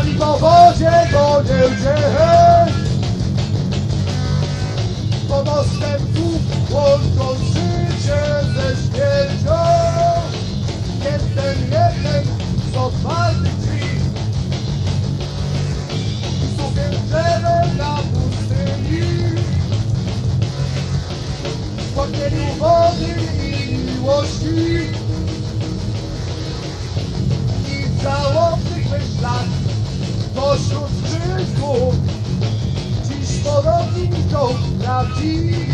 Nami po wodzie gonię cię. Po dostępu łącząc życie ze śmiercią. Jestem jednym z otwartych drzwi. Suchym drzewem na pustyni. W płomieniu wody i miłości. I w żałobnych myślach pośród krzyków dziś podobni są prawdziwi.